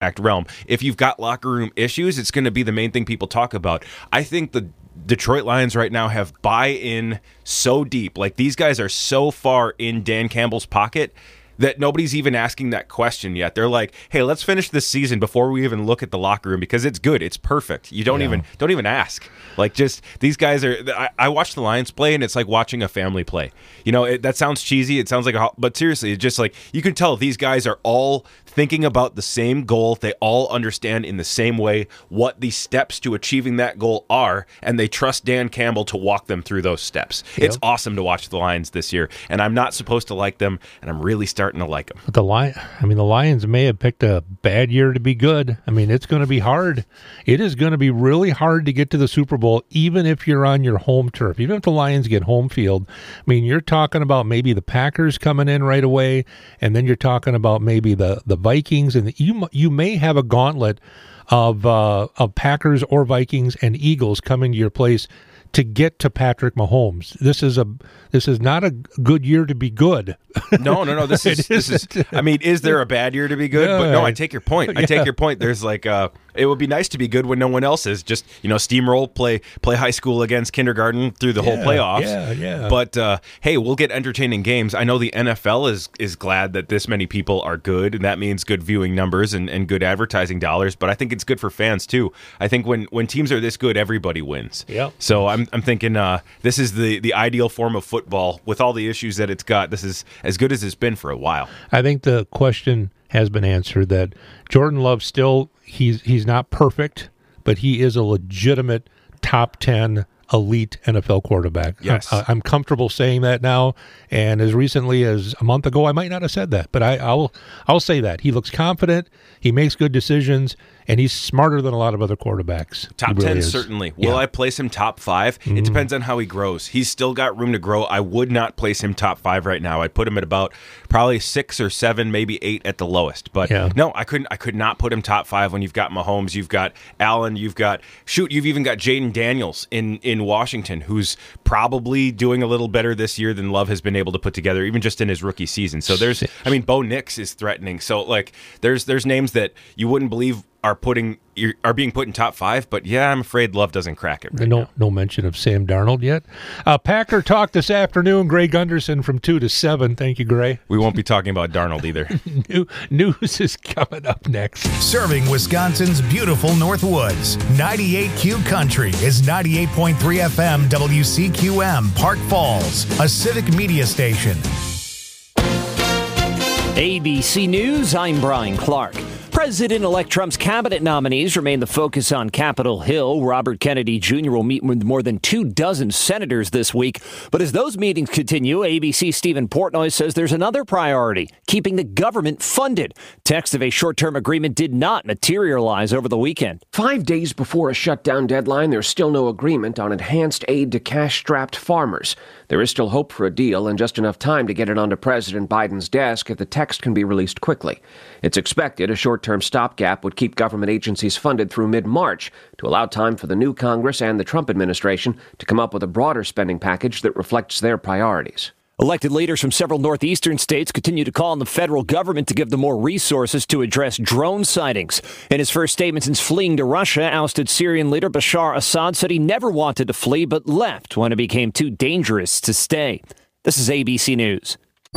realm. If you've got locker room issues, it's going to be the main thing people talk about. I think the Detroit Lions right now have buy-in so deep. Like, these guys are so far in Dan Campbell's pocket that nobody's even asking that question yet. They're like, hey, let's finish this season before we even look at the locker room, because it's good. It's perfect. You don't even ask. Like, just these guys are. I watch the Lions play, and it's like watching a family play. You know, that sounds cheesy. It sounds like but seriously, it's just like you can tell these guys are all thinking about the same goal. They all understand in the same way what the steps to achieving that goal are, and they trust Dan Campbell to walk them through those steps. Yep. It's awesome to watch the Lions this year, and I'm not supposed to like them, and I'm really starting to like them. But the Lions may have picked a bad year to be good. I mean, it's going to be hard. It is going to be really hard to get to the Super Bowl, even if you're on your home turf. Even if the Lions get home field, I mean, you're talking about maybe the Packers coming in right away, and then you're talking about maybe the Vikings, and you may have a gauntlet of Packers or Vikings and Eagles coming to your place to get to Patrick Mahomes. This is not a good year to be good. No. This is. I mean, is there a bad year to be good? But no, I take your point. I take your point. There's like it would be nice to be good when no one else is. Just, steamroll, play high school against kindergarten through the whole playoffs. Yeah. But hey, we'll get entertaining games. I know the NFL is glad that this many people are good, and that means good viewing numbers and good advertising dollars. But I think it's good for fans too. I think when teams are this good, everybody wins. Yeah. So I'm thinking this is the ideal form of football with all the issues that it's got. This is as good as it's been for a while. I think the question has been answered that Jordan Love still, he's not perfect, but he is a legitimate top 10 elite NFL quarterback. Yes. I'm comfortable saying that now, and as recently as a month ago, I might not have said that, but I'll say that. He looks confident, he makes good decisions, and he's smarter than a lot of other quarterbacks. Top 10, certainly. Will I place him top 5? Mm-hmm. It depends on how he grows. He's still got room to grow. I would not place him top 5 right now. I'd put him at about probably 6 or 7, maybe 8 at the lowest. But no, I could not put him top 5 when you've got Mahomes, you've got Allen, you've even got Jaden Daniels in Washington, who's probably doing a little better this year than Love has been able to put together, even just in his rookie season. So Bo Nix is threatening. So like there's names that you wouldn't believe are being put in top 5, but I'm afraid Love doesn't crack it right now. No mention of Sam Darnold yet. Packer Talk this afternoon, Gray Gunderson from 2 to 7. Thank you, Gray. We won't be talking about Darnold either. News is coming up next. Serving Wisconsin's beautiful Northwoods, 98Q Country is 98.3 FM WCQM, Park Falls, a civic media station. ABC News, I'm Brian Clark. President-elect Trump's cabinet nominees remain the focus on Capitol Hill. Robert Kennedy Jr. will meet with more than 24 senators this week. But as those meetings continue, ABC Stephen Portnoy says there's another priority, keeping the government funded. Text of a short-term agreement did not materialize over the weekend. 5 days before a shutdown deadline, there's still no agreement on enhanced aid to cash-strapped farmers. There is still hope for a deal and just enough time to get it onto President Biden's desk if the text can be released quickly. It's expected a short-term stopgap would keep government agencies funded through mid-March to allow time for the new Congress and the Trump administration to come up with a broader spending package that reflects their priorities. Elected leaders from several northeastern states continue to call on the federal government to give them more resources to address drone sightings. In his first statement since fleeing to Russia, ousted Syrian leader Bashar Assad said he never wanted to flee but left when it became too dangerous to stay. This is ABC News.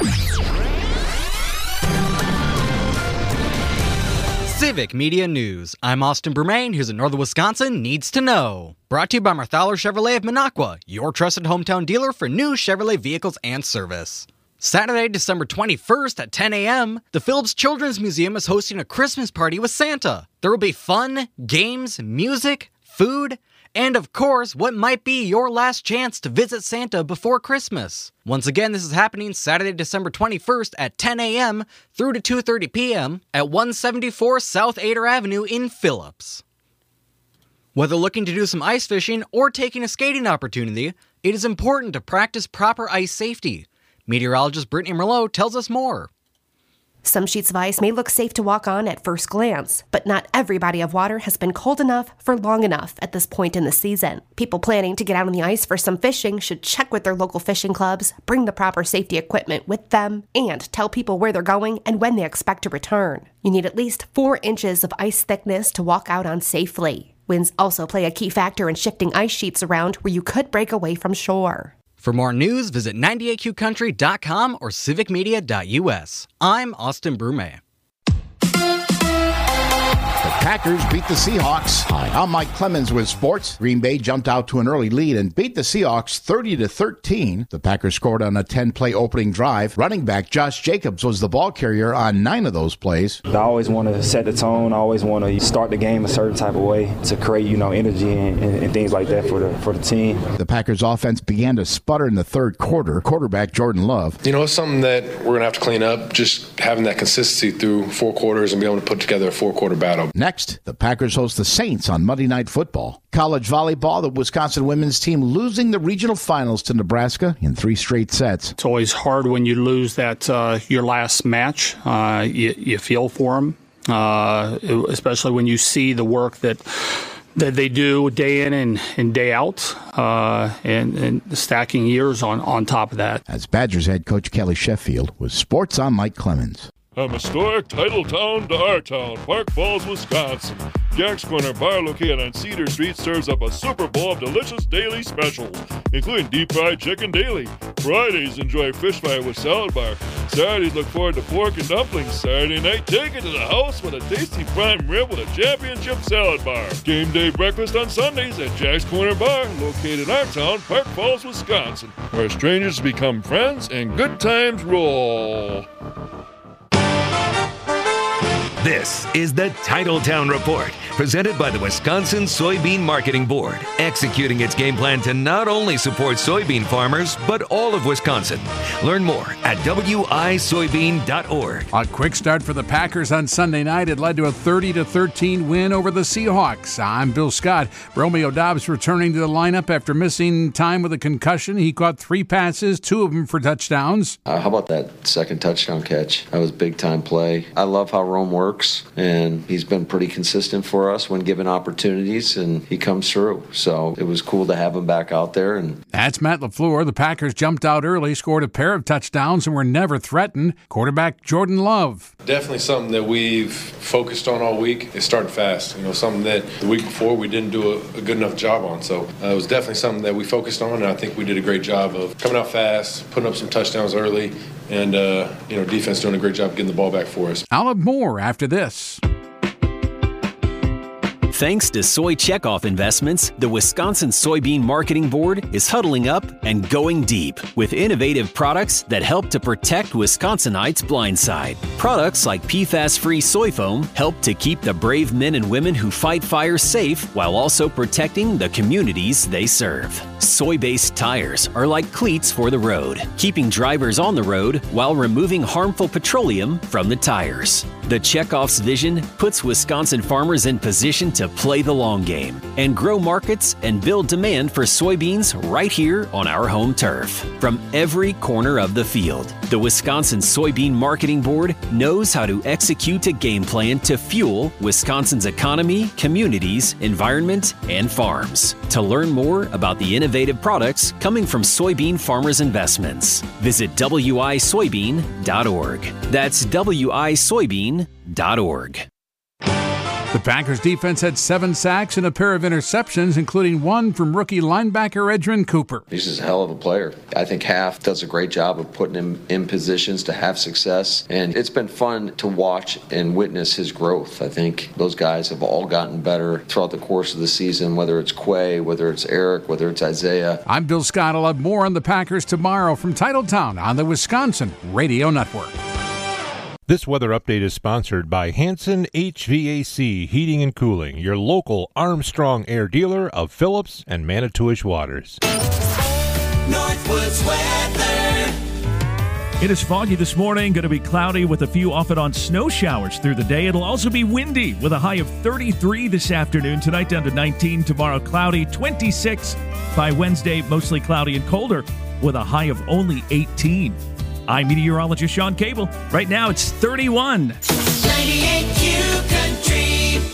Civic Media News. I'm Austin Bermain. Here's what Northern Wisconsin needs to know. Brought to you by Marthaler Chevrolet of Minocqua, your trusted hometown dealer for new Chevrolet vehicles and service. Saturday, December 21st at 10 a.m., the Phillips Children's Museum is hosting a Christmas party with Santa. There will be fun, games, music, food, and of course, what might be your last chance to visit Santa before Christmas. Once again, this is happening Saturday, December 21st at 10 a.m. through to 2:30 p.m. at 174 South Ader Avenue in Phillips. Whether looking to do some ice fishing or taking a skating opportunity, it is important to practice proper ice safety. Meteorologist Brittany Merlot tells us more. Some sheets of ice may look safe to walk on at first glance, but not every body of water has been cold enough for long enough at this point in the season. People planning to get out on the ice for some fishing should check with their local fishing clubs, bring the proper safety equipment with them, and tell people where they're going and when they expect to return. You need at least 4 inches of ice thickness to walk out on safely. Winds also play a key factor in shifting ice sheets around where you could break away from shore. For more news, visit 98qcountry.com or civicmedia.us. I'm Austin Brume. The Packers beat the Seahawks. Hi, I'm Mike Clemens with sports. Green Bay jumped out to an early lead and beat the Seahawks 30-13. The Packers scored on a 10-play opening drive. Running back Josh Jacobs was the ball carrier on 9 of those plays. I always want to set the tone. I always want to start the game a certain type of way to create, energy and things like that for the team. The Packers offense began to sputter in the third quarter. Quarterback Jordan Love. It's something that we're going to have to clean up, just having that consistency through 4 quarters and be able to put together a 4-quarter battle. Next, the Packers host the Saints on Monday Night Football. College volleyball, the Wisconsin women's team losing the regional finals to Nebraska in 3 straight sets. It's always hard when you lose that your last match. You feel for them, especially when you see the work that they do day in and day out, and stacking years on top of that. As Badgers head coach Kelly Sheffield with Sports, I'm Mike Clemens. From historic title town to our town, Park Falls, Wisconsin. Jack's Corner Bar, located on Cedar Street, serves up a Super Bowl of delicious daily specials, including deep fried chicken daily. Fridays, enjoy fish fry with salad bar. Saturdays, look forward to pork and dumplings. Saturday night, take it to the house with a tasty prime rib with a championship salad bar. Game day breakfast on Sundays at Jack's Corner Bar, located in our town, Park Falls, Wisconsin, where strangers become friends and good times roll. This is the Titletown Report, presented by the Wisconsin Soybean Marketing Board, executing its game plan to not only support soybean farmers, but all of Wisconsin. Learn more at wisoybean.org. A quick start for the Packers on Sunday night. It led to a 30-13 win over the Seahawks. I'm Bill Scott. Romeo Doubs returning to the lineup after missing time with a concussion. He caught 3 passes, 2 of them for touchdowns. How about that second touchdown catch? That was big-time play. I love how Rome works, and he's been pretty consistent for us when given opportunities, and he comes through. So it was cool to have him back out there. And that's Matt LaFleur. The Packers jumped out early, scored a pair of touchdowns, and were never threatened. Quarterback Jordan Love. Definitely something that we've focused on all week is starting fast. Something that the week before we didn't do a good enough job on. So it was definitely something that we focused on, and I think we did a great job of coming out fast, putting up some touchdowns early, and defense doing a great job getting the ball back for us. I'll have more after this. Thanks to Soy Checkoff Investments, the Wisconsin Soybean Marketing Board is huddling up and going deep with innovative products that help to protect Wisconsinites' blind side. Products like PFAS-free soy foam help to keep the brave men and women who fight fires safe while also protecting the communities they serve. Soy-based tires are like cleats for the road, keeping drivers on the road while removing harmful petroleum from the tires. The Checkoff's vision puts Wisconsin farmers in position to play the long game and grow markets and build demand for soybeans right here on our home turf. From every corner of the field, the Wisconsin Soybean Marketing Board knows how to execute a game plan to fuel Wisconsin's economy, communities, environment, and farms. To learn more about the innovative products coming from soybean farmers' investments, visit wisoybean.org. That's wisoybean.org. The Packers defense had 7 sacks and a pair of interceptions, including one from rookie linebacker Edrin Cooper. He's just a hell of a player. I think Half does a great job of putting him in positions to have success, and it's been fun to watch and witness his growth. I think those guys have all gotten better throughout the course of the season, whether it's Quay, whether it's Eric, whether it's Isaiah. I'm Bill Scott. I'll have more on the Packers tomorrow from Titletown on the Wisconsin Radio Network. This weather update is sponsored by Hanson HVAC Heating and Cooling, your local Armstrong Air dealer of Phillips and Manitowish Waters. Northwoods weather. It is foggy this morning, going to be cloudy with a few off and on snow showers through the day. It'll also be windy with a high of 33 this afternoon. Tonight down to 19. Tomorrow cloudy, 26. By Wednesday, mostly cloudy and colder with a high of only 18. I'm meteorologist Sean Cable. Right now it's 31. 98Q Country.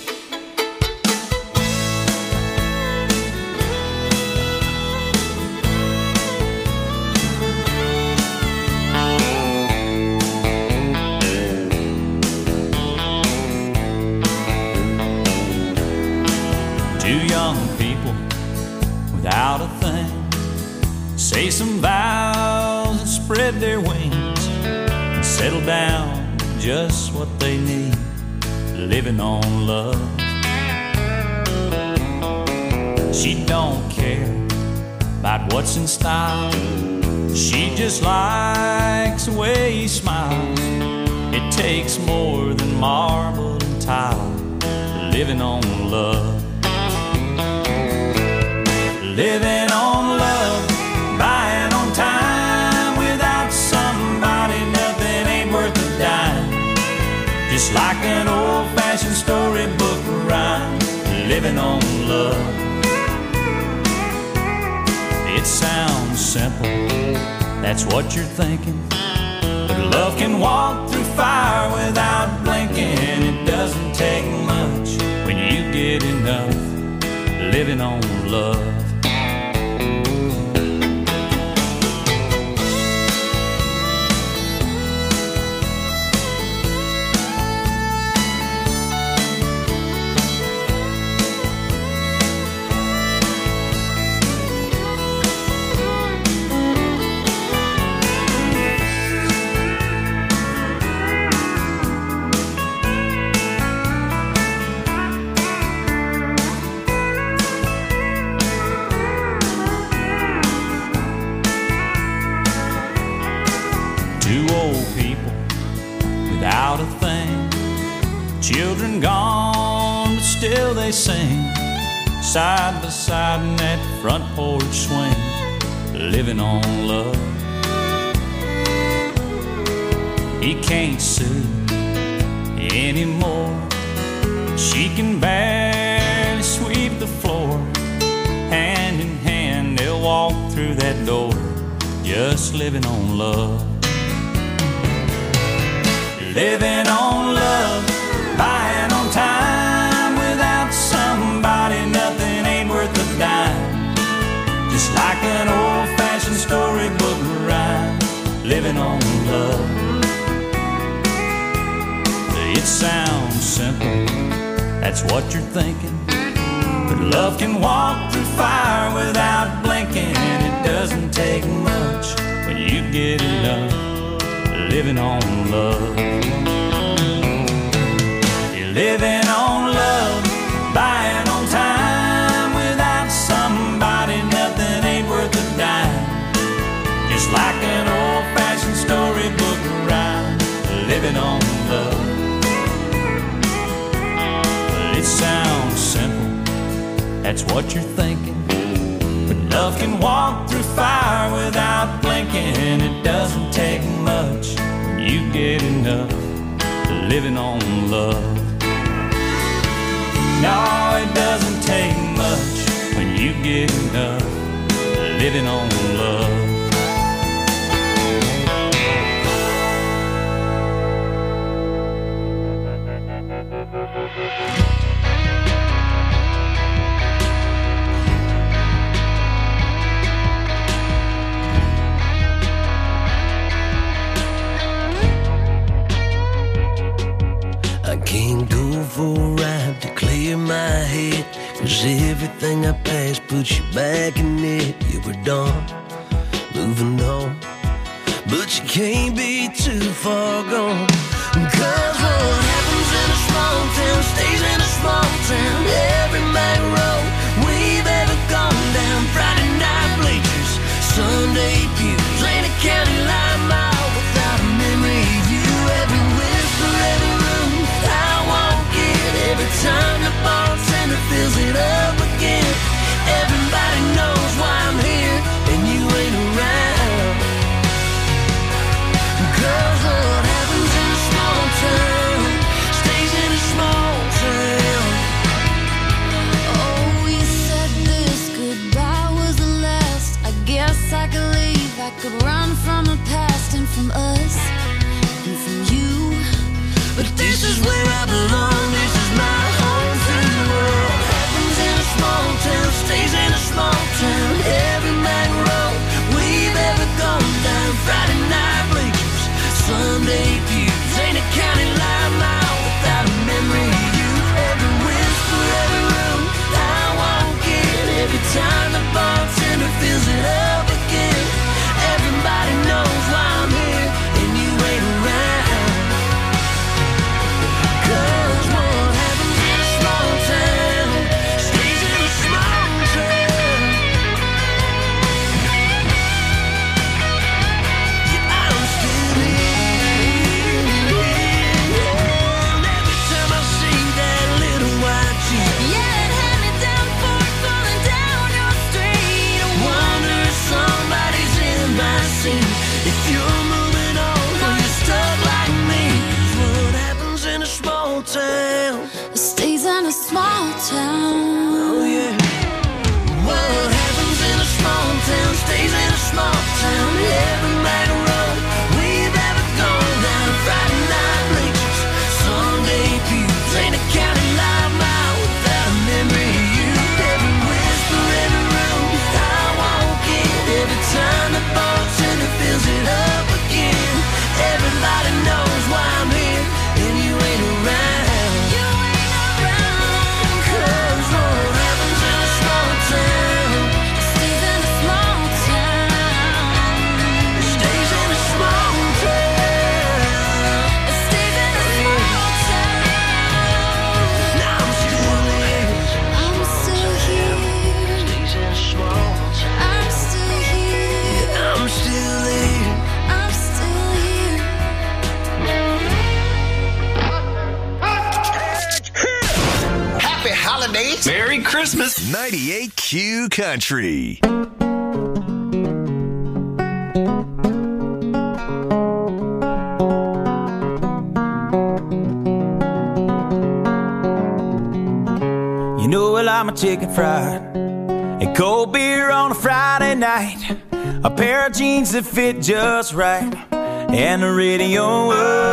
Two young people without a thing say some vows and spread their wings and settle down to just what they need, living on love. She don't care about what's in style, she just likes the way he smiles. It takes more than marble and tile, living on love. Living on love, buying on time. Without somebody, nothing ain't worth a dime. Just like an old-fashioned storybook rhyme, living on love. It sounds simple, that's what you're thinking. But love can walk through fire without blinking. It doesn't take much when you get enough, living on love. Without a thing, children gone, but still they sing, side by side in that front porch swing, living on love. He can't sue anymore, she can barely sweep the floor. Hand in hand they'll walk through that door, just living on love. Living on love, buying on time. Without somebody, nothing ain't worth a dime. Just like an old-fashioned storybook rhyme, living on love. It sounds simple, that's what you're thinking. But love can walk through fire without blinking. It doesn't take much when you get enough, living on love. You're living on love, buying on time. Without somebody, nothing ain't worth a dime. Just like an old-fashioned storybook rhyme, living on love. It sounds simple, that's what you're thinking. But love can walk through fire without blinking. It doesn't take much when you get enough, living on love. No, it doesn't take much when you get enough, living on love. Can't go for a ride to clear my head, 'cause everything I passed puts you back in it. You were done, moving on, but you can't be too far gone. 'Cause what happens in a small town stays in a small town. Every back road we've ever gone down, Friday night bleachers, Sunday pews, ain't a county line mile without a memory of you. Every whisper, every room I walk in, every time the bartender fills it up again. Everybody knows why I'm here and you ain't around. 'Cause what happens in a small town stays in a small town. holidays. Merry Christmas. 98Q Country. You know I like my chicken fried and cold beer on a Friday night, a pair of jeans that fit just right, and the radio.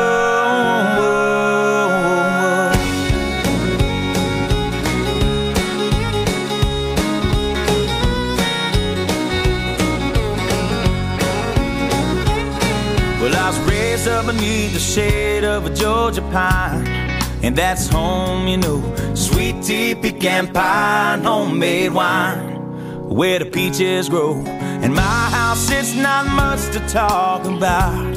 Well, I was raised up beneath the shade of a Georgia pine, and that's home, you know. Sweet tea, pecan pie, and homemade wine, where the peaches grow. In my house, it's not much to talk about,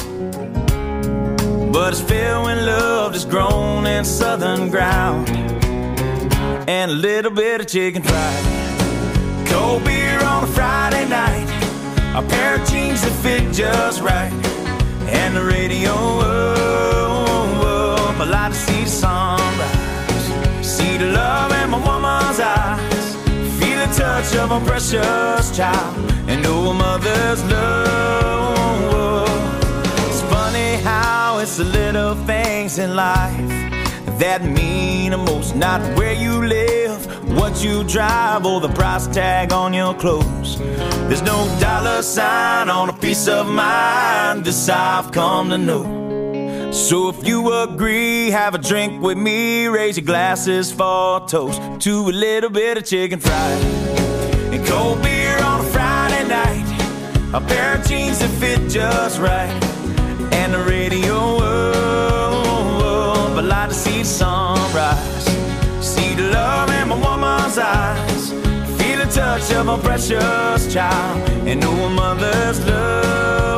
but it's filled when love is grown in southern ground, and a little bit of chicken fried, cold beer on a Friday night, a pair of jeans that fit just right, and the radio up. I like to see the sunrise, see the love in my woman's eyes, feel the touch of a precious child, and know a mother's love. It's funny how it's the little things in life that mean the most, not where you live, what you drive, or the price tag on your clothes. There's no dollar sign on a piece of mind, this I've come to know. So if you agree, have a drink with me, raise your glasses for a toast to a little bit of chicken fried and cold beer on a Friday night, a pair of jeans that fit just right, and the radio up. I like to see the sunrise, see the love in my woman's eyes, feel the touch of a precious child, and know a mother's love.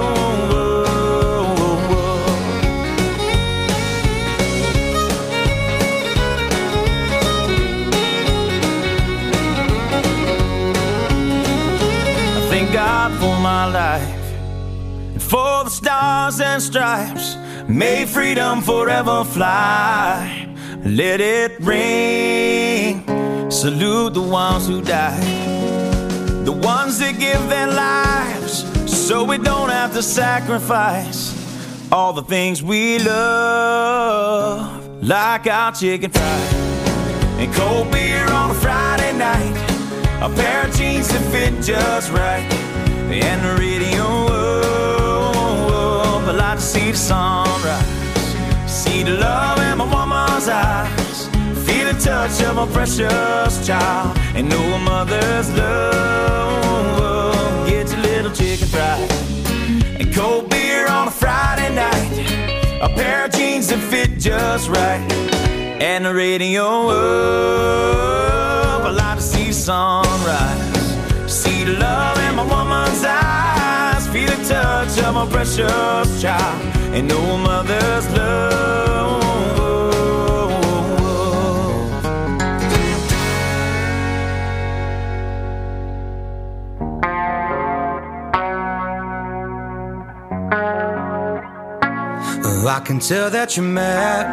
Thank God for my life and for the stars and stripes. May freedom forever fly. Let it ring. Salute the ones who died, the ones that give their lives so we don't have to sacrifice all the things we love, like our chicken fried and cold beer on a Friday night, a pair of jeans that fit just right, and the radio up. I like to see the sunrise, see the love in my woman's eyes, feel the touch of a precious child, and know a mother's love. Get your little chicken fried and cold beer on a Friday night, a pair of jeans that fit just right, and the radio up. I like to see the sunrise, see the love in my woman's eyes, feel the touch of a precious child, and know a mother's love. I can tell that you're mad,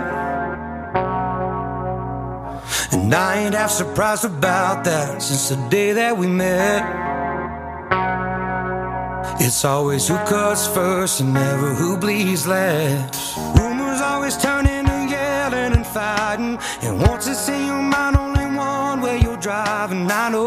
and I ain't half surprised about that. Since the day that we met, it's always who cuts first and never who bleeds last. Rumors always turn into yelling and fighting, and once it's in your mind, only one way you're driving. I know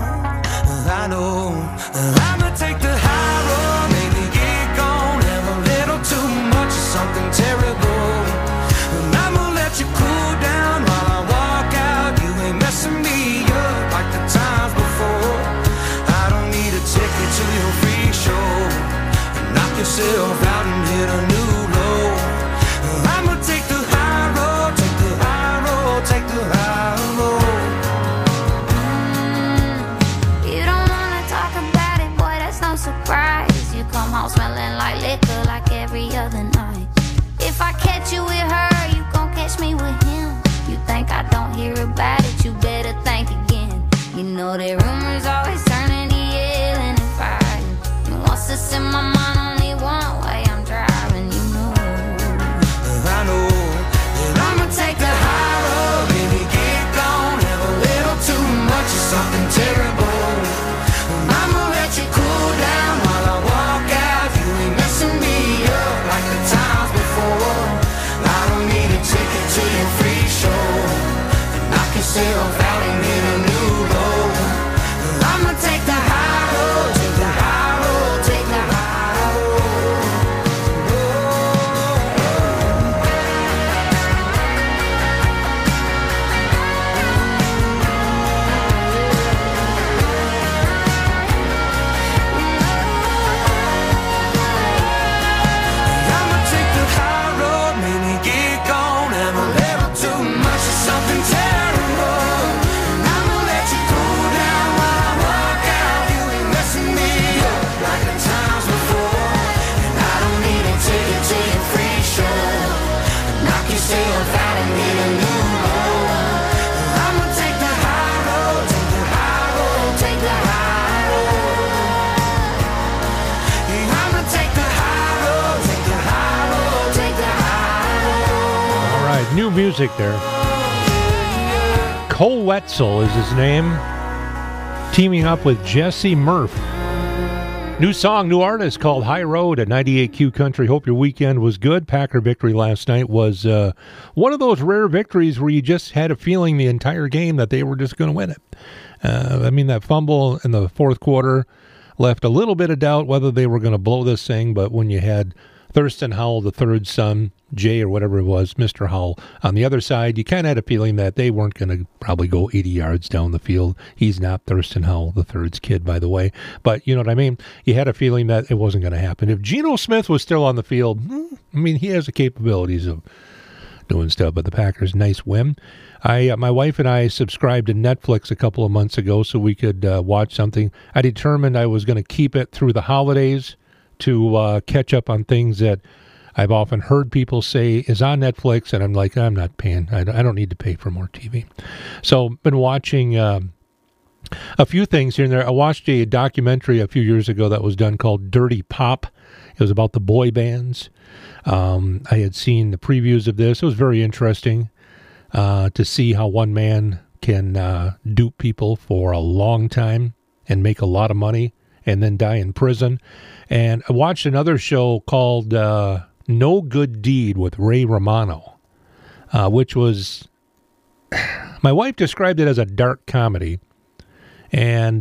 I'ma take the high road, maybe get gone, have a little too much of something terrible, and I'ma let you cool down while I walk out. You ain't messing me up like the times before. I don't need a ticket to your free show. Knock yourself out and hit a new low. I'ma take the high road, take the high road, take the high road. You don't wanna talk about it, boy, that's no surprise. You come home smelling like liquor like every other night. If I catch you with her, you gon' catch me with him. You think I don't hear about it, you better think again. You know that rumors always turn into yelling and fighting, and once it's in my mind, only one way I'm driving. You know I know that I'ma take the high road, baby, get gone, have a yourself out and get a new road. I'ma take the high road, take the high road, take the high I'ma take the high road, maybe get gone, have a little too much of something terrible. I'ma let you cool down while I walk out. You ain't messing me up like the times before. And I don't need a ticket to your free show. Knock yourself out and get a new road. I'ma take the high road, take the high road, take the high road. I'ma take the high road, take the high road, take the high road. All right, new music there. Cole Wetzel is his name, teaming up with Jesse Murph. New song, new artist called High Road at 98Q Country. Hope your weekend was good. Packer victory last night was one of those rare victories where you just had a feeling the entire game that they were just going to win it. I mean, that fumble in the fourth quarter left a little bit of doubt whether they were going to blow this thing, but when you had Thurston Howell, the third son, Jay or whatever it was, Mr. Howell, on the other side, you kind of had a feeling that they weren't going to probably go 80 yards down the field. He's not Thurston Howell, the third's kid, by the way. But you know what I mean? You had a feeling that it wasn't going to happen. If Geno Smith was still on the field, I mean, he has the capabilities of doing stuff, but the Packers, nice win. My wife and I subscribed to Netflix a couple of months ago so we could watch something. I determined I was going to keep it through the holidays to catch up on things that I've often heard people say is on Netflix, and I'm like, I'm not paying. I don't need to pay for more TV. So been watching a few things here and there. I watched a documentary a few years ago that was done called Dirty Pop. It was about the boy bands. I had seen the previews of this. It was very interesting to see how one man can dupe people for a long time and make a lot of money and then die in prison. And I watched another show called No Good Deed with Ray Romano, which was, my wife described it as a dark comedy. And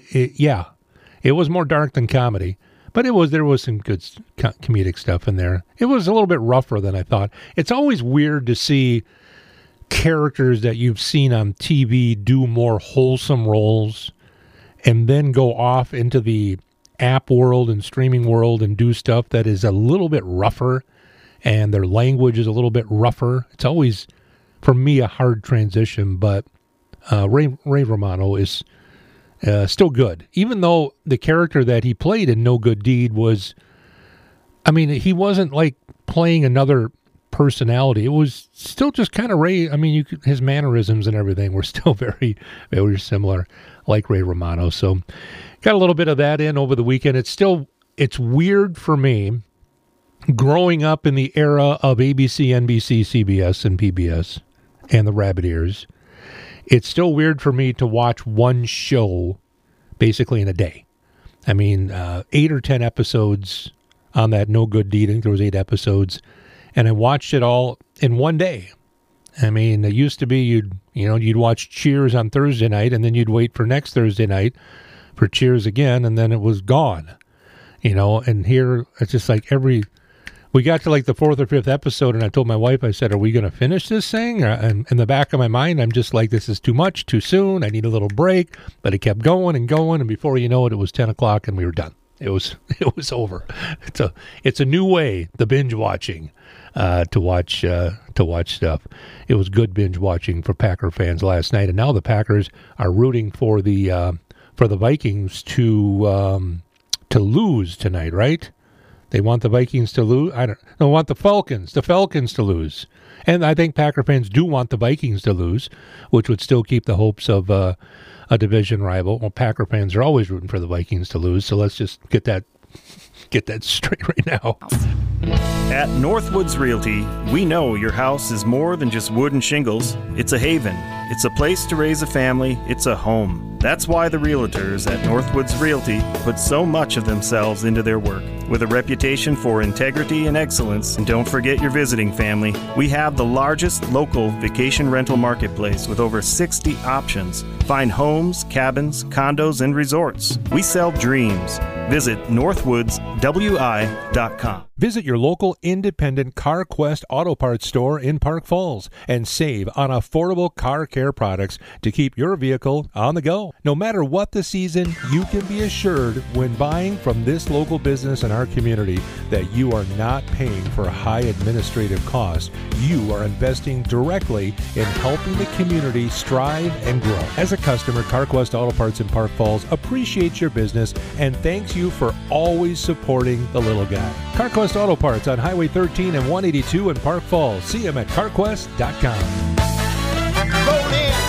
it was more dark than comedy. But there was some good comedic stuff in there. It was a little bit rougher than I thought. It's always weird to see characters that you've seen on TV do more wholesome roles and then go off into the app world and streaming world and do stuff that is a little bit rougher and their language is a little bit rougher. It's always, for me, a hard transition, but Ray Romano is still good. Even though the character that he played in No Good Deed was, I mean, he wasn't like playing another personality. It was still just kind of Ray. I mean, his mannerisms and everything were still very, very similar, like Ray Romano. So got a little bit of that in over the weekend. It's weird for me growing up in the era of ABC, NBC, CBS, and PBS and the Rabbit Ears. It's still weird for me to watch one show basically in a day. I mean, 8 or 10 episodes on that No Good Deed. I think there was 8 episodes. And I watched it all in one day. I mean, it used to be you'd watch Cheers on Thursday night, and then you'd wait for next Thursday night for Cheers again, and then it was gone. And here it's just like we got to like the 4th or 5th episode, and I told my wife, I said, are we going to finish this thing? And in the back of my mind, I'm just like, this is too much, too soon. I need a little break. But it kept going and going, and before you know it, it was 10 o'clock, and we were done. It was over. It's a new way, the binge watching, to watch stuff. It was good binge watching for Packer fans last night, and now the Packers are rooting for the Vikings to lose tonight, right? They want the Vikings to lose. They want the Falcons to lose, and I think Packer fans do want the Vikings to lose, which would still keep the hopes of a division rival. Well, Packer fans are always rooting for the Vikings to lose, so let's just get that straight right now. At Northwoods Realty, we know your house is more than just wood and shingles. It's a haven. It's a place to raise a family. It's a home. That's why the realtors at Northwoods Realty put so much of themselves into their work. With a reputation for integrity and excellence, and don't forget your visiting family, we have the largest local vacation rental marketplace with over 60 options. Find homes, cabins, condos, and resorts. We sell dreams. Visit northwoodswi.com. Visit your local independent CarQuest Auto Parts store in Park Falls and save on affordable car care products to keep your vehicle on the go. No matter what the season, you can be assured when buying from this local business in our community that you are not paying for high administrative costs. You are investing directly in helping the community strive and grow. As a customer, CarQuest Auto Parts in Park Falls appreciates your business and thanks you for always supporting the little guy. CarQuest Auto Parts on Highway 13 and 182 in Park Falls. See them at carquest.com. Roll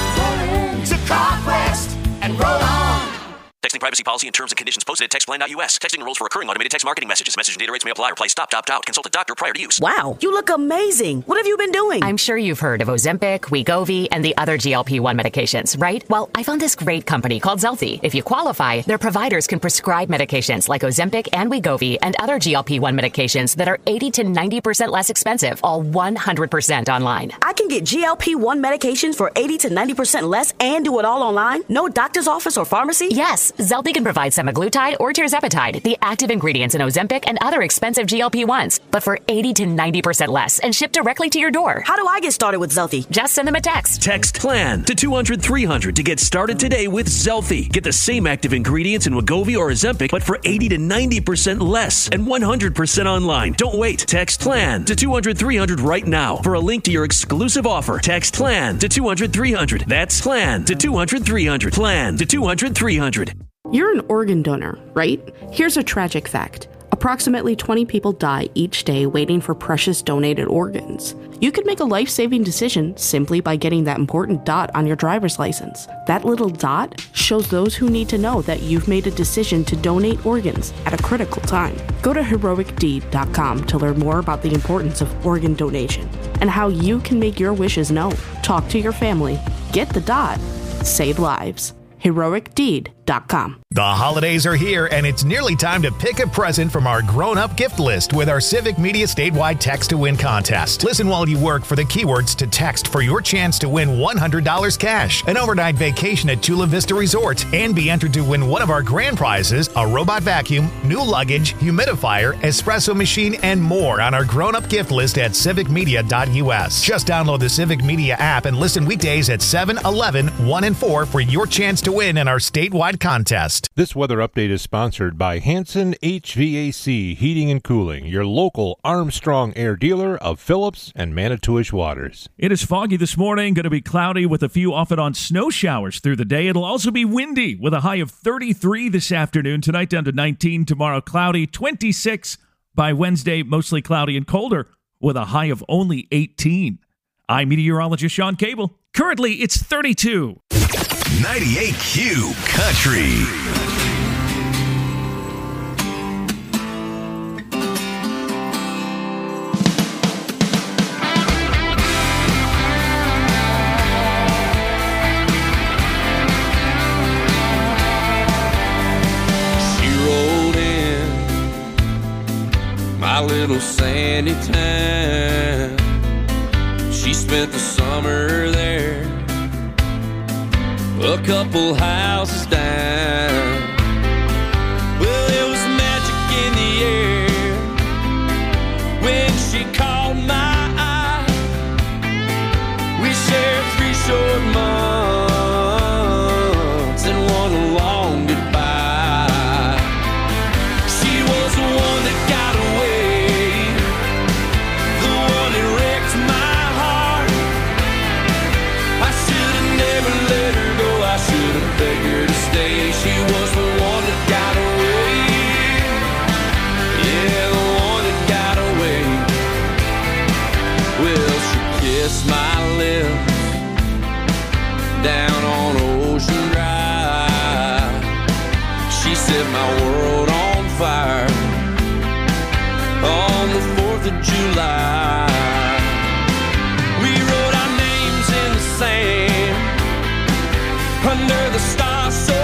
in to CarQuest and roll on. Texting privacy policy and terms and conditions posted at textplan.us. Texting enrolls for recurring automated text marketing messages. Message and data rates may apply. Reply stop, opt out. Consult a doctor prior to use. Wow, you look amazing. What have you been doing? I'm sure you've heard of Ozempic, Wegovy, and the other GLP-1 medications, right? Well, I found this great company called Zelfie. If you qualify, their providers can prescribe medications like Ozempic and Wegovy and other GLP-1 medications that are 80 to 90% less expensive, all 100% online. I can get GLP-1 medications for 80 to 90% less and do it all online? No doctor's office or pharmacy? Yes, Zelfie can provide semaglutide or tirzepatide, the active ingredients in Ozempic and other expensive GLP-1s, but for 80 to 90% less and shipped directly to your door. How do I get started with Zelfie? Just send them a text. Text PLAN to 200-300 to get started today with Zelfie. Get the same active ingredients in Wegovy or Ozempic, but for 80 to 90% less and 100% online. Don't wait. Text PLAN to 200-300 right now for a link to your exclusive offer. Text PLAN to 200-300. That's PLAN to 200-300. PLAN to 200-300. You're an organ donor, right? Here's a tragic fact. Approximately 20 people die each day waiting for precious donated organs. You could make a life-saving decision simply by getting that important dot on your driver's license. That little dot shows those who need to know that you've made a decision to donate organs at a critical time. Go to heroicdeed.com to learn more about the importance of organ donation and how you can make your wishes known. Talk to your family. Get the dot. Save lives. heroicdeed.com. The holidays are here, and it's nearly time to pick a present from our grown-up gift list with our Civic Media statewide Text to Win contest. Listen while you work for the keywords to text for your chance to win $100 cash, an overnight vacation at Chula Vista Resort, and be entered to win one of our grand prizes, a robot vacuum, new luggage, humidifier, espresso machine, and more on our grown-up gift list at civicmedia.us. Just download the Civic Media app and listen weekdays at 7, 11, 1, and 4 for your chance to win in our statewide contest. This weather update is sponsored by Hanson HVAC Heating and Cooling, your local Armstrong Air dealer of Phillips and Manitowish Waters. It is foggy this morning, going to be cloudy with a few off and on snow showers through the day. It'll also be windy with a high of 33 this afternoon. Tonight down to 19, tomorrow cloudy, 26 by Wednesday, mostly cloudy and colder with a high of only 18. I'm meteorologist Sean Cable. Currently, it's 32. 98Q Country. She rolled in my little sandy town. She spent the summer there, a couple houses down. Well, there was magic in the air when she caught my eye. We shared 3 short months and one long goodbye. She was the one that got away, the one that wrecked my heart. I should have never let her go, I should have begged her to stay. She was the one that got away. Yeah, the one that got away. Well, she kissed my lips down on Ocean Drive. She set my world on fire on the 4th of July. We wrote our names in the sand under the stars so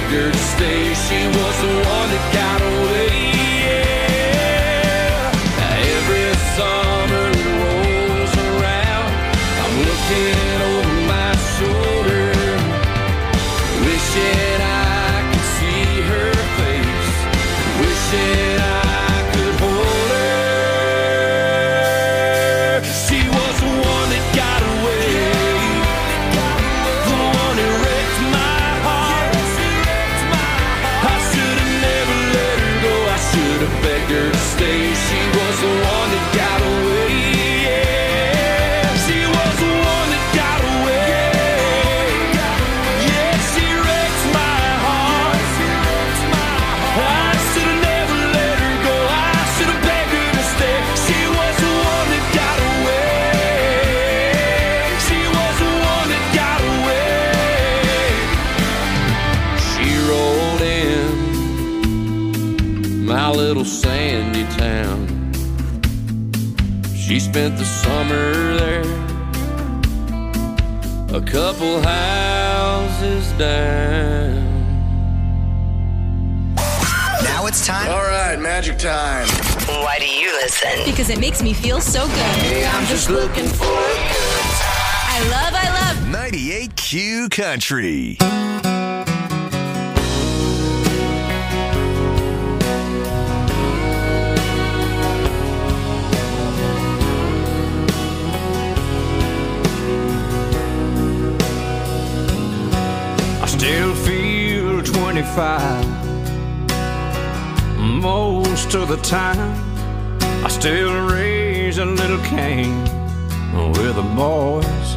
begged her to stay. She was the one that got away. Yeah. Every summer that rolls around, I'm looking over my shoulder, wishing I could see her face, wishing I could hold her. She was the one that got away, the one that wrecked my heart. I should have never let her go, I should have begged her to stay. She was the one that got away. Yeah, she was the one that got away. Yeah, she wrecked my heart. I should have never let her go, I should have begged her to stay. She was the one that got away. She was the one that got away. She rolled in my little sandy town. She spent the summer there, a couple houses down. Now it's time. All right, magic time. Why do you listen? Because it makes me feel so good. Hey, I'm just looking for a good time. I love 98Q Country. I still feel 25 most of the time. I still raise a little Cain with the boys.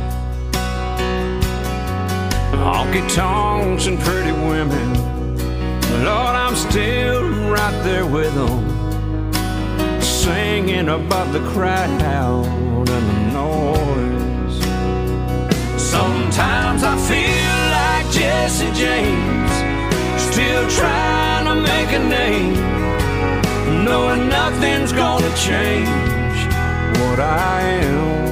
Honky tonks and pretty women, Lord, I'm still right there with them, singing above the crowd and the noise. Sometimes I feel like Jesse James, still trying to make a name, knowing nothing's gonna change what I am.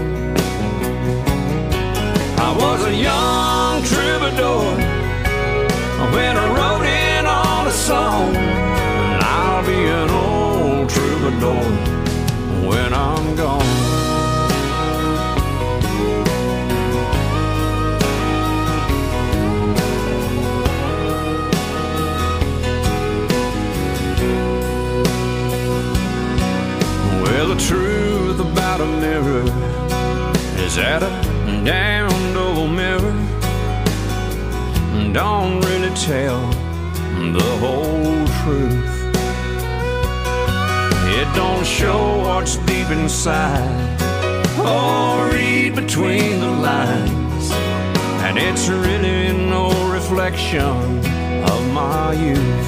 I was a young troubadour when I wrote in on a song, and I'll be an old troubadour when I'm gone. Well, the truth about a mirror is that a damned old mirror don't really tell the whole truth. It don't show what's deep inside or read between the lines, and it's really no reflection of my youth.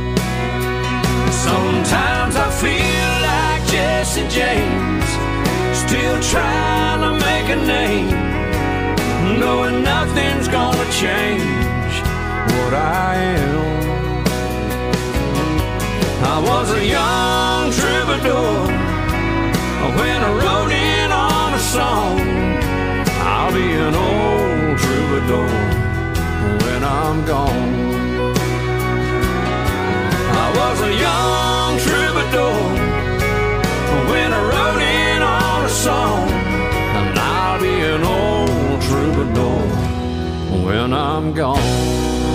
Sometimes I feel like Jesse James, still trying to make a name, knowing nothing's gonna change what I am. I was a young troubadour when I wrote in on a song. I'll be an old troubadour when I'm gone. I was a young troubadour when I wrote in on a song, and I'll be an old troubadour when I'm gone.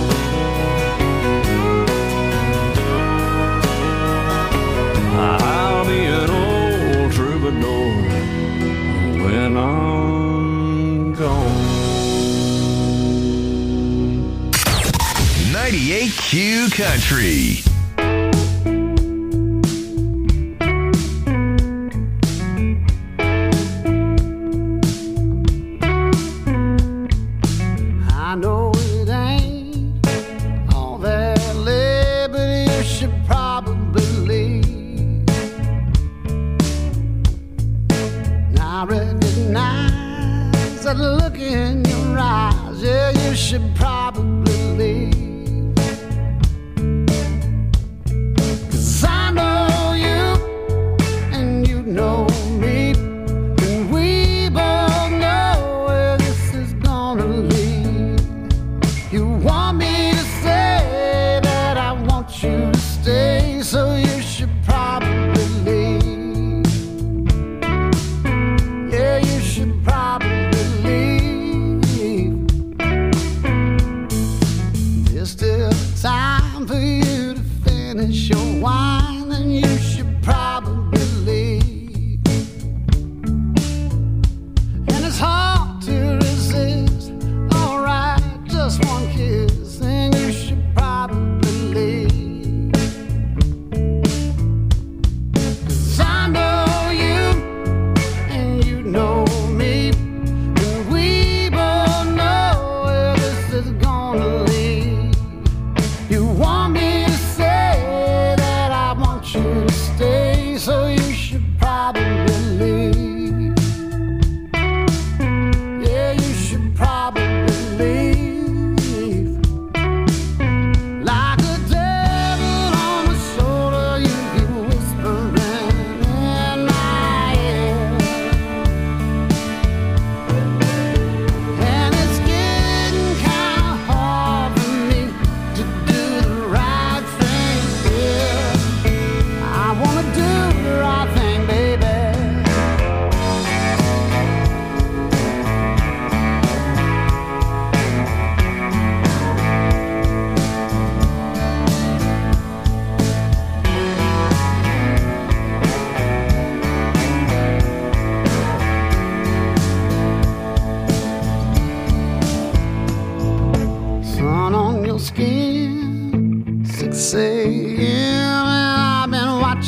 I'll be an old troubadour when I'm gone. 98Q Country. I know it ain't all that lit, but you should probably leave. I recognize that look in your eyes, yeah, you should probably leave. 'Cause I know you, and you know me, and we both know where this is gonna lead. You want me to say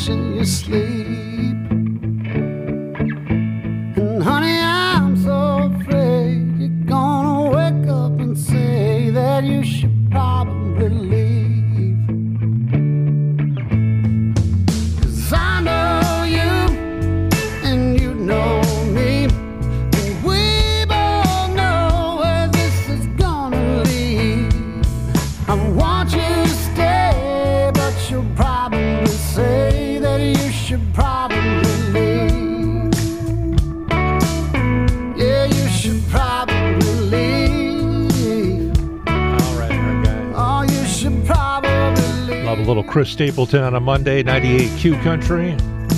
much in your sleep. And honey, I'm so afraid you're gonna wake up and say that you should probably leave. 'Cause I know you and you know me, and we both know where this is gonna lead. I want you to stay, but you'll probably say that you should probably leave. Yeah, you should probably leave. All right, our guy. Oh, you should probably leave. Love a little Chris Stapleton on a Monday, 98 Q Country.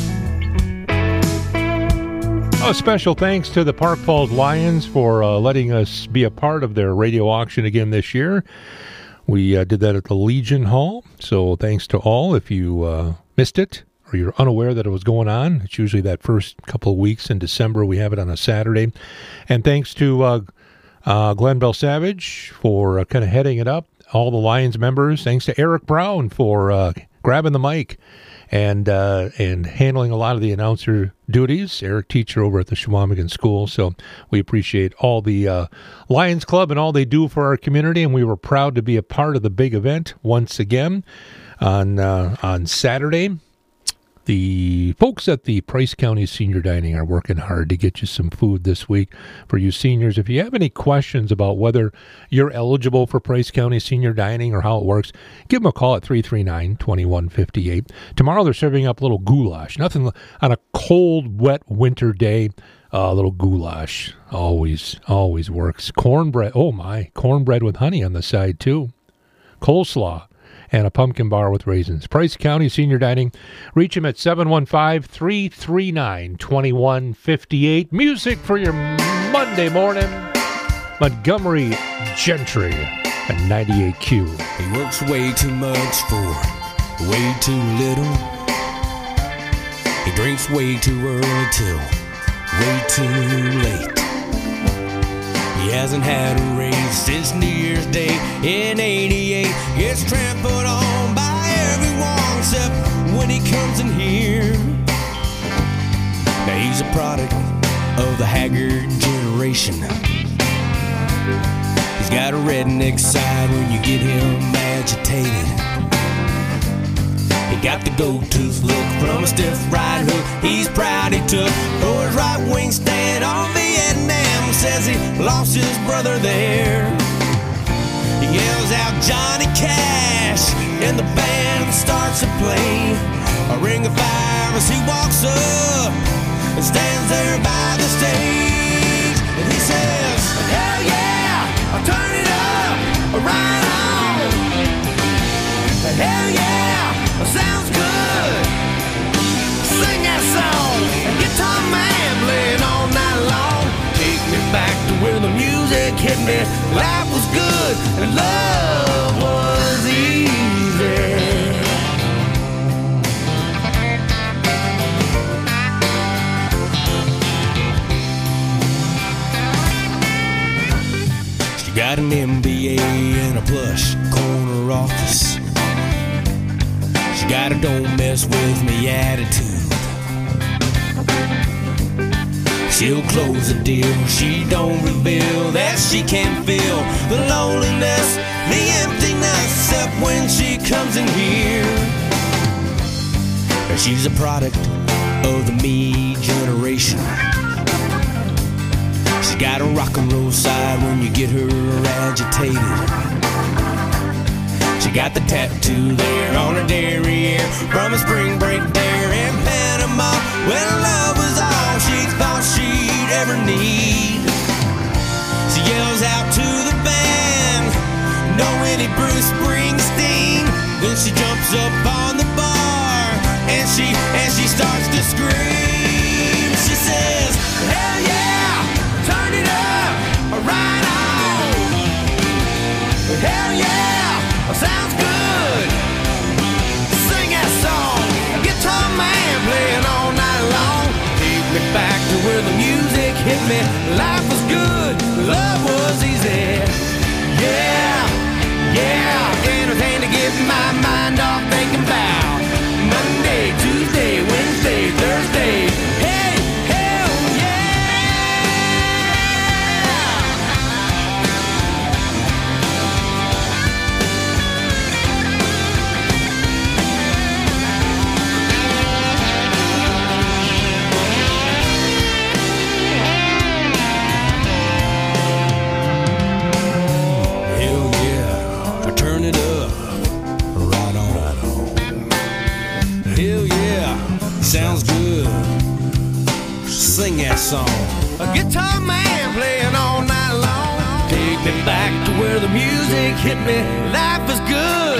Oh, special thanks to the Park Falls Lions for letting us be a part of their radio auction again this year. We did that at the Legion Hall, so thanks to all. If you missed it or you're unaware that it was going on, it's usually that first couple of weeks in December. We have it on a Saturday. And thanks to Glenn Bell Savage for kind of heading it up, all the Lions members. Thanks to Eric Brown for grabbing the mic and handling a lot of the announcer duties. Eric, teacher over at the Chequamegon School. So we appreciate all the Lions Club and all they do for our community, and we were proud to be a part of the big event once again on Saturday. The folks at the Price County Senior Dining are working hard to get you some food this week for you seniors. If you have any questions about whether you're eligible for Price County Senior Dining or how it works, give them a call at 339-2158. Tomorrow they're serving up a little goulash. Nothing on a cold, wet winter day. A little goulash always works. Cornbread, oh my, cornbread with honey on the side too. Coleslaw. And a pumpkin bar with raisins. Price County Senior Dining. Reach them at 715-339-2158. Music for your Monday morning. Montgomery Gentry at 98Q. He works way too much for way too little. He drinks way too early till way too late. He hasn't had a raise since New Year's Day in 88. Gets trampled on by everyone except when he comes in here. Now he's a product of the haggard generation. He's got a redneck side when you get him agitated. He got the gold-tooth look from a stiff right hook he's proud he took. For his right wing stand on Vietnam. Says he lost his brother there. He yells out Johnny Cash and the band starts to play. A ring of fire as he walks up and stands there by the stage. And he says, hell yeah, I'll turn it up, right on. Hell yeah, sounds good. Sing that song, guitar man playing all night long. Back to where the music hit me. Life was good and love was easy. She got an MBA and a plush corner office. She got a don't mess with me attitude. She'll close the deal, she don't reveal that she can feel the loneliness, the emptiness, except when she comes in here. And she's a product of the me generation. She's got a rock and roll side when you get her agitated. She got the tattoo there on her derriere from a spring break there in Panama when love was all she thought she'd ever need. She yells out to the band, "No any Bruce Springsteen." Then she jumps up on the bar and she starts to scream. She says, hell yeah, turn it up, right on. Hell yeah, sounds good. Sing that song, guitar man playing all night long. Take me back to where the music hit me. Life was good, love was easy. Yeah, yeah, anything to get my mind off thinking about Monday, Tuesday. Sing that song. A guitar man playing all night long. Take me back to where the music hit me. Life is good.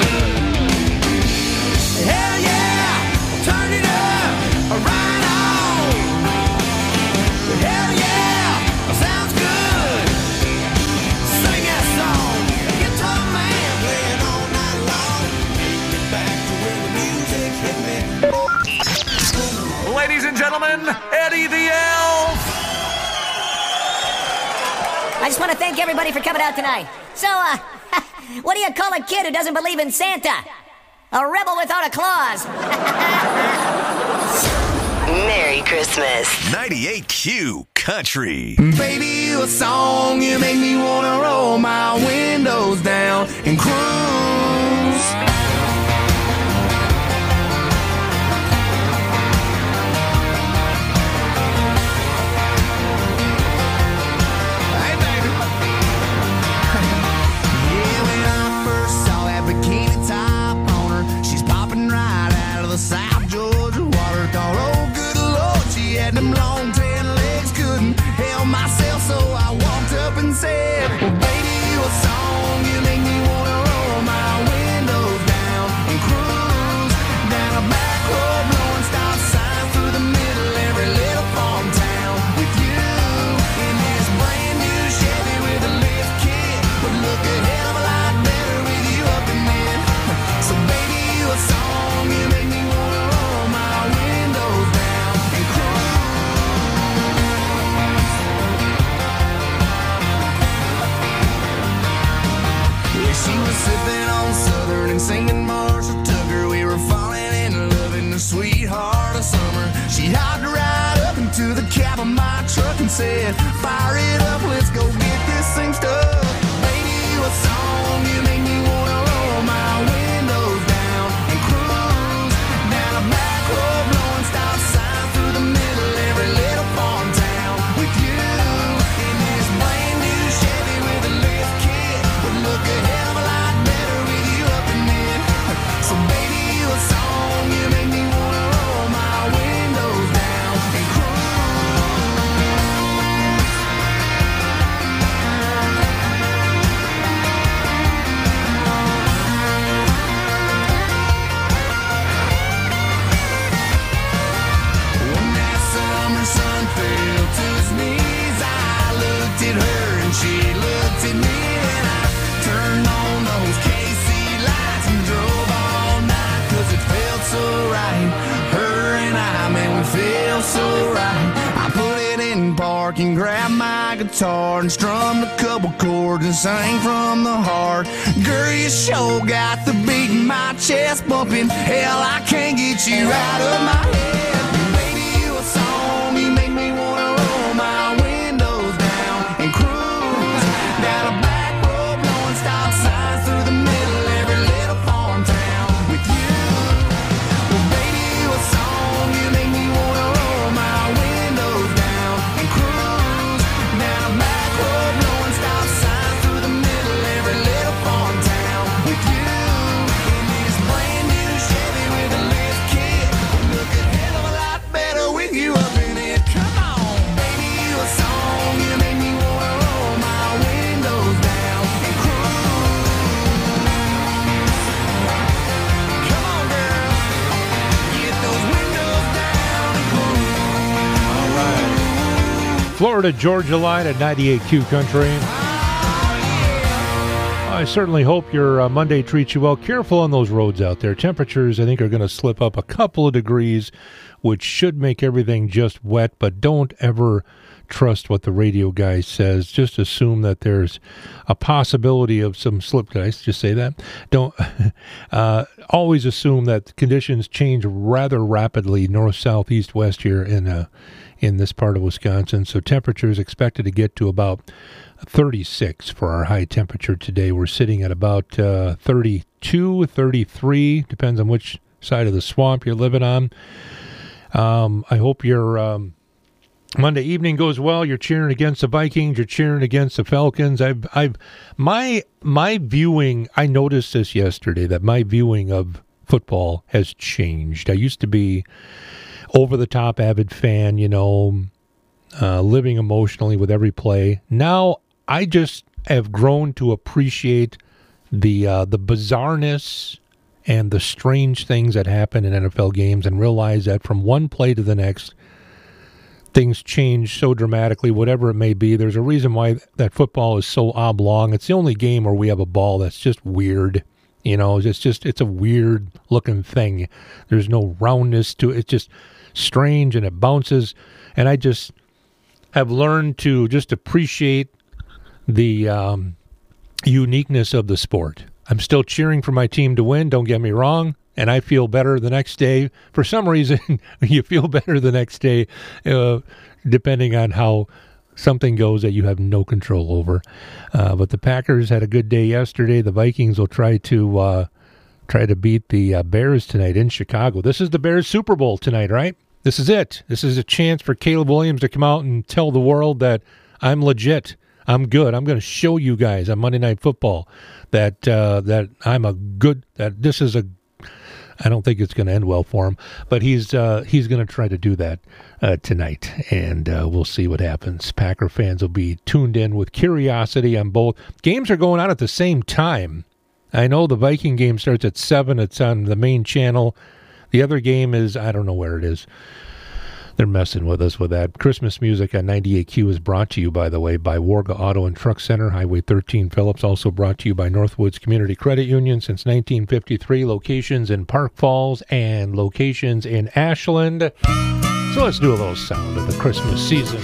Hell yeah, turn it up, right on. Hell yeah, sounds good. Sing that song. A guitar man playing all night long. Take me back to where the music hit me. Ladies and gentlemen, Eddie the Elf. I just want to thank everybody for coming out tonight. So, what do you call a kid who doesn't believe in Santa? A rebel without a claws. Merry Christmas. 98Q Country. Baby, you a song, you make me wanna roll my windows down and cruise. South Georgia water, thought, oh good Lord, she had them long tan legs, couldn't help myself, so I walked up and said, well baby, you a song, you make me wanna roll my windows down and cruise down a back road, blowing stop signs through the middle every little farm town with you in this brand new Chevy with a lift kit, would look a hell of a lot better with you up in it. So baby, you a song, you make me she was sipping on Southern and singing Marshall Tucker. We were falling in love in the sweetheart of summer. She hopped right up into the cab of my truck and said, fire it up, let's go get this thing stuck. Baby, you a song, you make me wanna roll my windows down and cruise down a back road, blowing stop signs through the middle every little farm town with you in this brand new Chevy with a lift kit. Would look ahead. So baby, you a song, you make me wanna roll my windows down and when that summer sun fell to his knees, I looked at her and she looked at me, and I turned on those KC lights and drove all night, 'cause it felt so right. Her and I, man, we feel so right. I put it in park and grabbed my guitar and strummed a couple chords and sang from the heart. Girl, you sure got the beat in my chest bumping. Hell, I can't get you out of my head. Baby, you a song, you make me wanna roll my windows down and cruise down a back road, blowing stop signs through the middle every little farm town with you. Well, baby, you a song, you make me wanna roll my windows down and cruise down a back road, blowing stop signs through the middle every little farm town with you in this brand new Chevy with a lift kit. Look a hell of a lot better with you up in it. Come on, baby, you a song, you make me wanna roll my windows down and cruise. Come on, girl, get those windows down and cruise. All right. Florida Georgia line at 98Q Country. I certainly hope your Monday treats you well. Careful on those roads out there. Temperatures, I think, are going to slip up a couple of degrees, which should make everything just wet, but don't ever trust what the radio guy says. Just assume that there's a possibility of some slip. Did I just say that? Don't always assume that conditions change rather rapidly north, south, east, west here in this part of Wisconsin. So temperatures expected to get to about 36 for our high temperature today. We're sitting at about 32, 33, depends on which side of the swamp you're living on. I hope your Monday evening goes well. You're cheering against the Vikings. You're cheering against the Falcons. My viewing, I noticed this yesterday, that my viewing of football has changed. I used to be over-the-top avid fan, living emotionally with every play. Now I just have grown to appreciate the bizarreness and the strange things that happen in NFL games and realize that from one play to the next, things change so dramatically, whatever it may be. There's a reason why that football is so oblong. It's the only game where we have a ball that's just weird. It's a weird looking thing. There's no roundness to it. It's just strange and it bounces. And I just have learned to just appreciate the uniqueness of the sport. I'm still cheering for my team to win, don't get me wrong, and I feel better the next day. For some reason, you feel better the next day, depending on how something goes that you have no control over. But the Packers had a good day yesterday. The Vikings will try to beat the Bears tonight in Chicago. This is the Bears Super Bowl tonight, right? This is it. This is a chance for Caleb Williams to come out and tell the world that I'm legit. I'm good. I'm going to show you guys on Monday Night Football that I'm a good. That this is a. I don't think it's going to end well for him, but he's going to try to do that tonight, and we'll see what happens. Packer fans will be tuned in with curiosity on both games. Are going on at the same time. I know the Viking game starts at 7. It's on the main channel. The other game is I don't know where it is. They're messing with us with that. Christmas music on 98Q is brought to you, by the way, by Warga Auto and Truck Center, Highway 13 Phillips. Also brought to you by Northwoods Community Credit Union since 1953. Locations in Park Falls and locations in Ashland. So let's do a little sound of the Christmas season.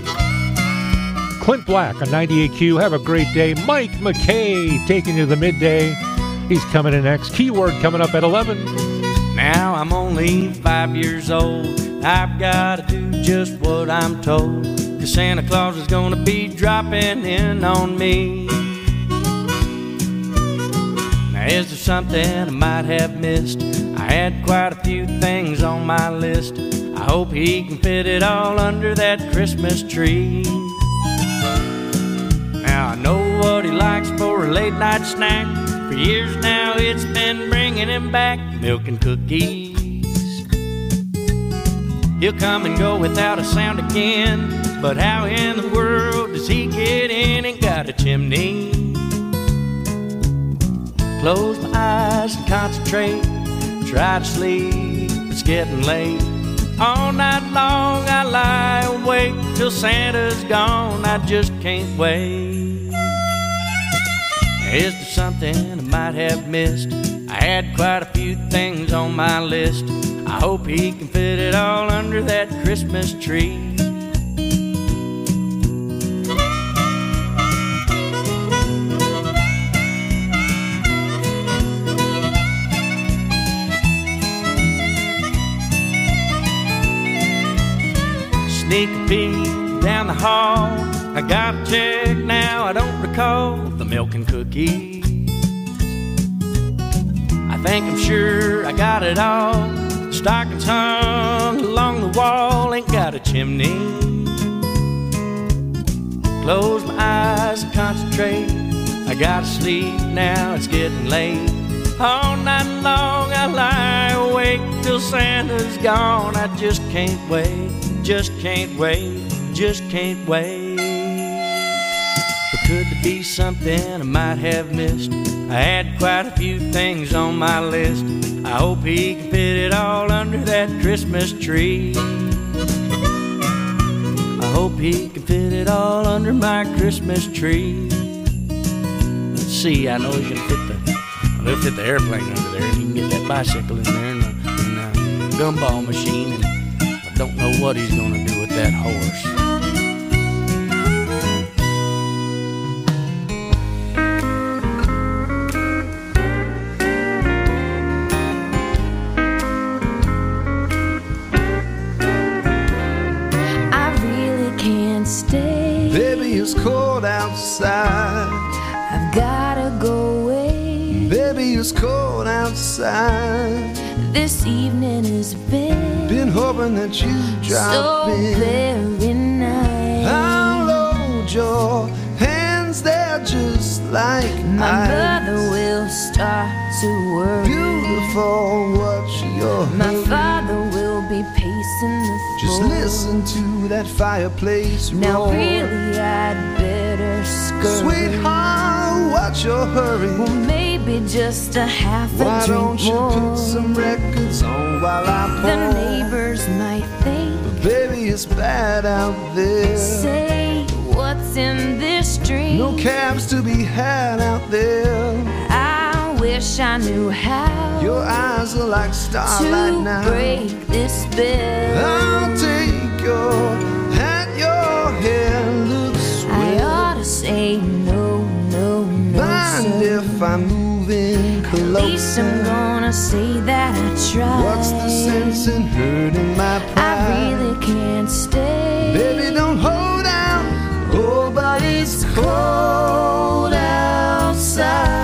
Clint Black on 98Q. Have a great day. Mike McKay taking you to the midday. He's coming in next. Keyword coming up at 11. Now I'm only 5 years old. I've got to do just what I'm told, 'cause Santa Claus is gonna be dropping in on me. Now is there something I might have missed? I had quite a few things on my list. I hope he can fit it all under that Christmas tree. Now I know what he likes for a late night snack. For years now it's been bringing him back milk and cookies. He'll come and go without a sound again, but how in the world does he get in and got a chimney? Close my eyes and concentrate, try to sleep, it's getting late. All night long I lie awake till Santa's gone, I just can't wait. Is there something I might have missed? I had quite a few things on my list. I hope he can fit it all under that Christmas tree. Sneak a peek down the hall. I gotta check now, I don't recall the milk and cookies. I think I'm sure I got it all. Stockings hung along the wall, ain't got a chimney. Close my eyes and concentrate. I gotta sleep now, it's getting late. All night long I lie awake till Santa's gone. I just can't wait, just can't wait, just can't wait. But could there be something I might have missed? I had quite a few things on my list. I hope he can fit it all under that Christmas tree. I hope he can fit it all under my Christmas tree. Let's see, I know he can he'll fit the airplane under there, and he can get that bicycle in there and the gumball machine, and I don't know what he's gonna do with that horse. It's cold outside. I've gotta go away. Baby, it's cold outside. This evening has been hoping that you drop so in. Very nice. I'll hold your hands there just like my ice. mother will start to worry. Beautiful, what's your My hurry? father will be pacing the floor. Just Just listen to that fireplace roar. Now really I'd better scurry. Sweetheart, what's your hurry? Well, maybe just a half a Why drink don't you more. put some records on while I pour? The neighbors might think, but baby, it's bad out there. say, what's in this drink? No cabs to be had out there. I wish I knew how. Your eyes are like starlight to now. break this spell. I'll take your hat, your hair looks swell. I ought to say no, no, no, Mind sir. if I'm moving closer? At least I'm gonna say that I tried. What's the sense in hurting my pride? I really can't stay. Baby, don't hold out. Oh, but it's cold outside.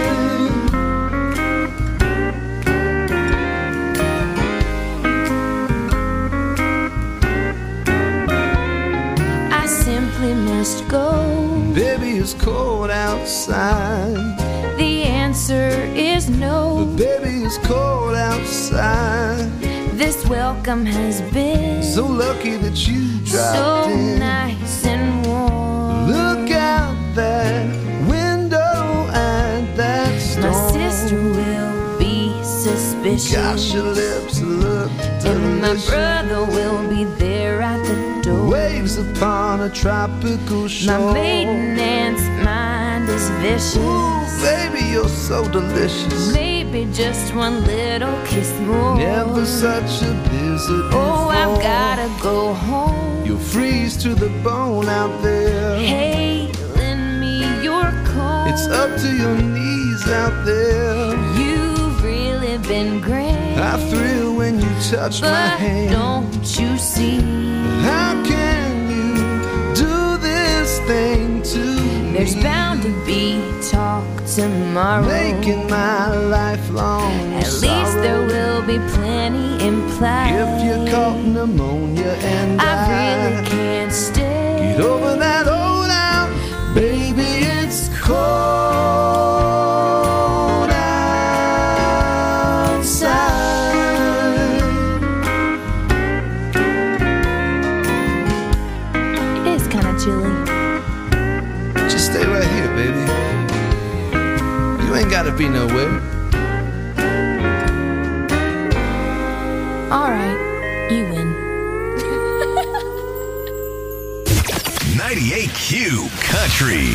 I simply must go. Baby, it's cold outside. The answer is no. But baby, it's cold outside. This welcome has been So lucky that you dropped so in. nice and warm. Look out that window at that storm. My sister will be suspicious. Gosh, your lips look And my delicious. brother will be there at the door. Waves upon a tropical shore. My maiden aunt's mind is vicious. Ooh, baby, you're so delicious. Maybe just one little kiss more. Never such a blizzard Oh, I've before. gotta go home. You'll freeze to the bone out there. Hey, lend me your coat. It's up to your knees out there. You've really been great. I thrill when you touch my But hand. don't you see? How can you do this thing to me? There's bound to be talk tomorrow. Making my lifelong At least there sorrow. will be plenty implied. If you caught pneumonia and I really can't stay. get over that old out, baby, it's cold outside. It is kind of chilly. Just stay right here, baby. You ain't gotta be nowhere. All right, you win. 98Q Country.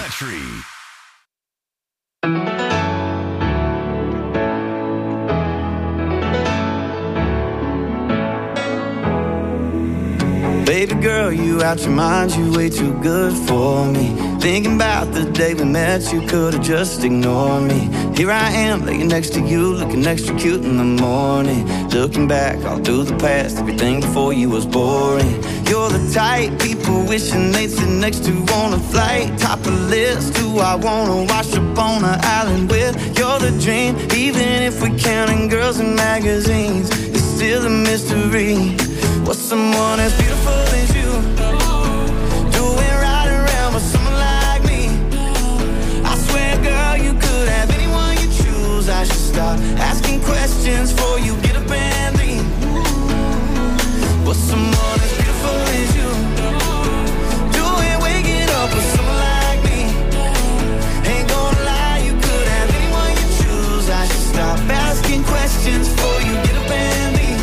Baby girl, you out your mind, you way too good for me. Thinking about the day we met, you could've just ignored me. Here I am, laying next to you, looking extra cute in the morning. Looking back all through the past, everything before you was boring. You're the type people wishing they'd sit next to on a flight. Top of the list, who I wanna wash up on an island with. You're the dream, even if we're counting girls in magazines. It's still a mystery. What's someone as beautiful as you doing right around with someone like me? I swear, girl, you could have anyone you choose. I should stop asking questions before you get up and leave. What's someone as beautiful as you doing waking up with someone like me? Ain't gonna lie, you could have anyone you choose. I should stop asking questions before you get up and leave.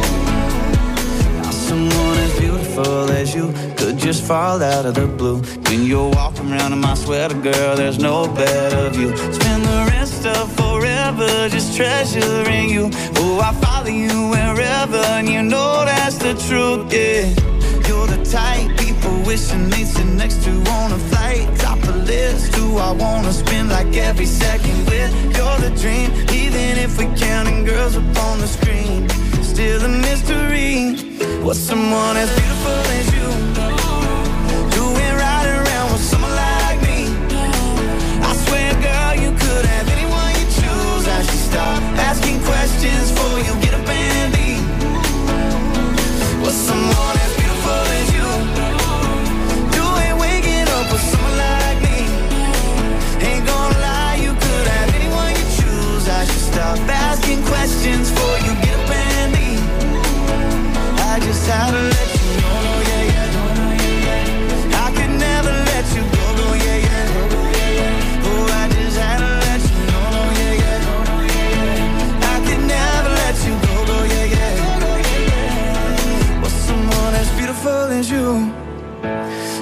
Someone as beautiful as you could just fall out of the blue. When you're walking around in my sweater, girl, there's no better view. Spend the rest of forever just treasuring you. Oh, I follow you wherever, and you know that's the truth, yeah. You're the type people wishing they'd sit next to on a flight. Top of the list, who I wanna spend like every second with. You're the dream, even if we're counting girls up on the screen. Still a mystery. What's someone as beautiful as you doing right around with someone like me? I swear, girl, you could have anyone you choose. I should stop asking questions before you get up and leave. What's someone as beautiful as you doing waking up with someone like me? Ain't gonna lie, you could have anyone you choose. I should stop asking questions before you get up and leave. I just had a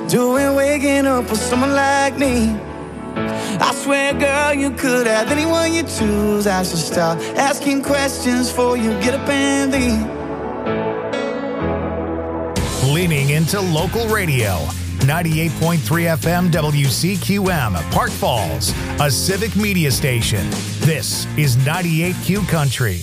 doing waking up with someone like me. I swear, girl, you could have anyone you choose. I should stop asking questions before you get up and leave. Leaning into local radio. 98.3 FM WCQM, Park Falls, a civic media station. This is 98Q Country.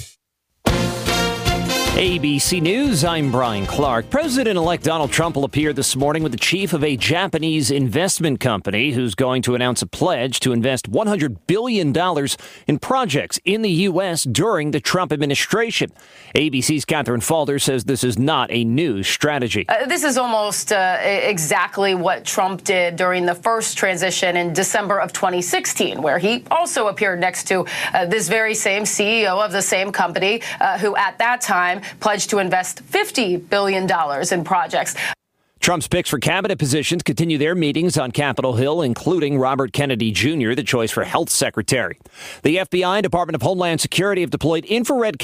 ABC News, I'm Brian Clark. President-elect Donald Trump will appear this morning with the chief of a Japanese investment company who's going to announce a pledge to invest $100 billion in projects in the U.S. during the Trump administration. ABC's Catherine Falder says this is not a new strategy. This is almost exactly what Trump did during the first transition in December of 2016, where he also appeared next to this very same CEO of the same company who at that time pledged to invest $50 billion in projects. Trump's picks for cabinet positions continue their meetings on Capitol Hill, including Robert Kennedy Jr., the choice for health secretary. The FBI and Department of Homeland Security have deployed infrared